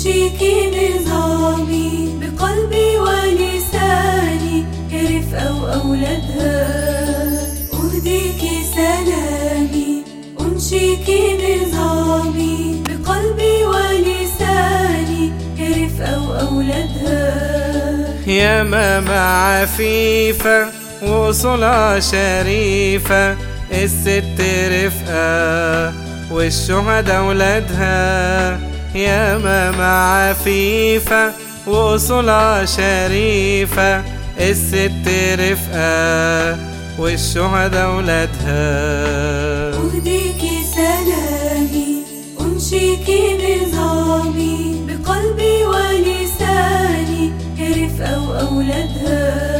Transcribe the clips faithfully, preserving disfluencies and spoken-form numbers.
أنشيك نظامي بقلبي ولساني يا رفقة وأولادها. أهديك سلامي أنشيك نظامي بقلبي ولساني يا رفقة وأولادها. يا ماما عفيفة وصولها شريفة، الست رفقة والشهداء ولادها. يا ماما عفيفة وصولها شريفة، الست رفقة والشهداء ولادها. أهديك سلامي أنشيك نظامي بقلبي ولساني يا رفقة وأولادها.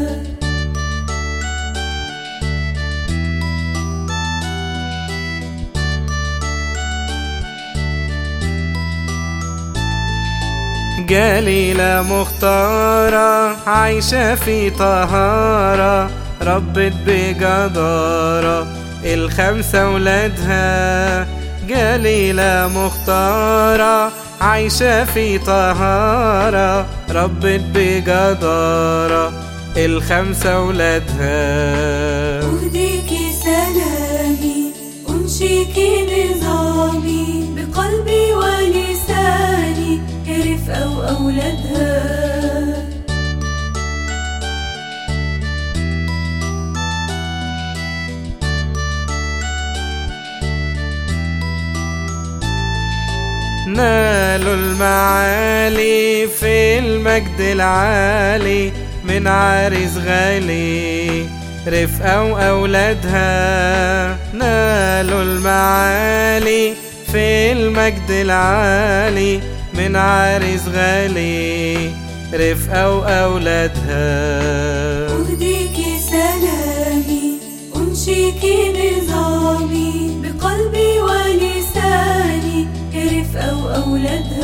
جليلة مختارة عايشة في طهارة، ربت بجدارة الخمسة ولادها. جليلة مختارة عايشة في طهارة، ربت بجدارة الخمسة ولادها. أهديك سلامي أنشيك نظامي بقلبي ولساني يا رفقة وأولادها. نالوا المعالي في المجد العالي من عريس غالي رفقة وأولادها. نالوا المعالي في المجد العالي من عريس غالي رفقة وأولادها. أهديك سلامي أنشيك نظامي بقلبي ولساني يا رفقة وأولادها.